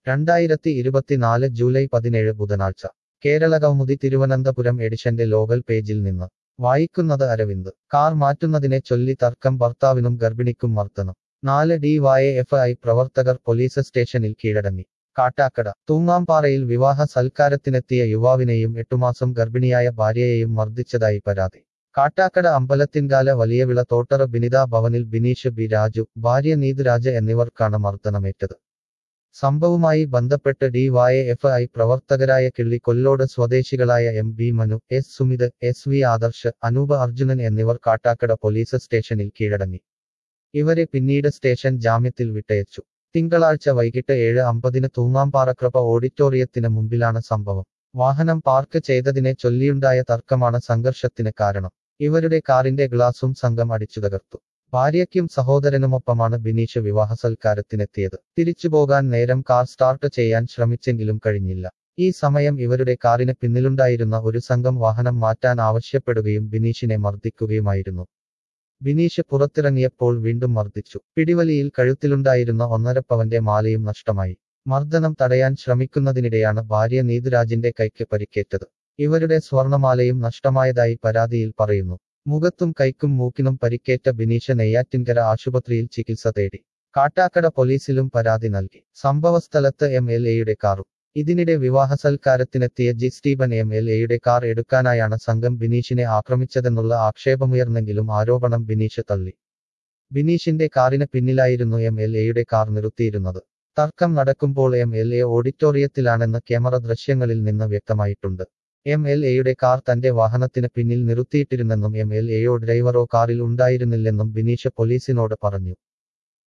2024 July 17 ബുധനാഴ്ച കേരളകൗമുദി തിരുവനന്തപുരം എഡിഷന്റെ local പേജിൽ നിന്ന് വായിക്കുന്നത് അരവിന്ദ് കാർ മാറ്റുന്നതിനെ ചൊല്ലി തർക്കം ഭർത്താവിനും ഗർഭിണിക്കും മർദ്ദനം 4 DYFI പ്രവർത്തകർ പോലീസ് സ്റ്റേഷനിൽ കീഴടങ്ങി കാട്ടാക്കട തൂങ്ങാംപാറയിൽ വിവാഹ സൽക്കാരത്തിനെത്തിയ യുവാവിനെയും 8 മാസം ഗർഭിണിയായ ഭാര്യയെയും മർദ്ദിച്ചതായി പരാതി കാട്ടാക്കട അമ്പലത്തിൻകാല വലിയവിള തോട്ടറ ബിനിത ഭവനിൽ ബിനീഷ് ബി രാജു ഭാര്യ നീതുരാജ എന്നിവർക്കാണ് മർദ്ദനമേറ്റത് സംഭവവുമായി ബന്ധപ്പെട്ട് DYFI പ്രവർത്തകരായ കിള്ളി കൊല്ലോട് സ്വദേശികളായ MB Manu S Sumit SV Adarsh Anoop Arjunan എന്നിവർ കാട്ടാക്കട പോലീസ് സ്റ്റേഷനിൽ കീഴടങ്ങി ഇവരെ പിന്നീട് സ്റ്റേഷൻ ജാമ്യത്തിൽ വിട്ടയച്ചു തിങ്കളാഴ്ച വൈകിട്ട് 7:50 തൂങ്ങാംപാറക്രപ ഓഡിറ്റോറിയത്തിന് മുമ്പിലാണ് സംഭവം വാഹനം പാർക്ക് ചെയ്തതിനെ ചൊല്ലിയുണ്ടായ തർക്കമാണ് സംഘർഷത്തിന് കാരണം ഇവരുടെ കാറിന്റെ ഗ്ലാസും സംഘം അടിച്ചു തകർത്തു ഭാര്യയ്ക്കും സഹോദരനുമൊപ്പമാണ് ബിനീഷ് വിവാഹസൽക്കാരത്തിനെത്തിയത് തിരിച്ചുപോകാൻ നേരം കാർ സ്റ്റാർട്ട് ചെയ്യാൻ ശ്രമിച്ചെങ്കിലും കഴിഞ്ഞില്ല ഈ സമയം ഇവരുടെ കാറിന് പിന്നിലുണ്ടായിരുന്ന ഒരു സംഘം വാഹനം മാറ്റാൻ ആവശ്യപ്പെടുകയും ബിനീഷിനെ മർദ്ദിക്കുകയുമായിരുന്നു ബിനീഷ് പുറത്തിറങ്ങിയപ്പോൾ വീണ്ടും മർദ്ദിച്ചു പിടിവലിയിൽ കഴുത്തിലുണ്ടായിരുന്ന 1.5 പവന്റെ മാലയും നഷ്ടമായി മർദ്ദനം തടയാൻ ശ്രമിക്കുന്നതിനിടെയാണ് ഭാര്യ നീതുരാജിന്റെ കൈക്ക് പരിക്കേറ്റത് ഇവരുടെ സ്വർണമാലയും നഷ്ടമായതായി പരാതിയിൽ പറയുന്നു മുഖത്തും കൈക്കും മൂക്കിനും പരിക്കേറ്റ ബിനീഷ് നെയ്യാറ്റിൻകര ആശുപത്രിയിൽ ചികിത്സ തേടി കാട്ടാക്കട പോലീസിലും പരാതി നൽകി സംഭവസ്ഥലത്ത് MLAയുടെ കാറും ഇതിനിടെ വിവാഹസൽക്കാരത്തിനെത്തിയ ജി സ്റ്റീബൻ MLAയുടെ കാർ എടുക്കാനായാണ് സംഘം ബിനീഷിനെ ആക്രമിച്ചതെന്നുള്ള ആക്ഷേപമുയർന്നെങ്കിലും ആരോപണം ബിനീഷ് തള്ളി ബിനീഷിന്റെ കാറിന് പിന്നിലായിരുന്നു MLAയുടെ കാർ നിർത്തിയിരുന്നത് തർക്കം നടക്കുമ്പോൾ MLA ഓഡിറ്റോറിയത്തിലാണെന്ന് ക്യാമറ ദൃശ്യങ്ങളിൽ നിന്ന് വ്യക്തമായിട്ടുണ്ട് MLAയുടെ കാർ തന്റെ വാഹനത്തിന് പിന്നിൽ നിർത്തിയിട്ടിരുന്നെന്നും MLAയോ ഡ്രൈവറോ കാറിൽ ഉണ്ടായിരുന്നില്ലെന്നും ബിനീഷ് പോലീസിനോട് പറഞ്ഞു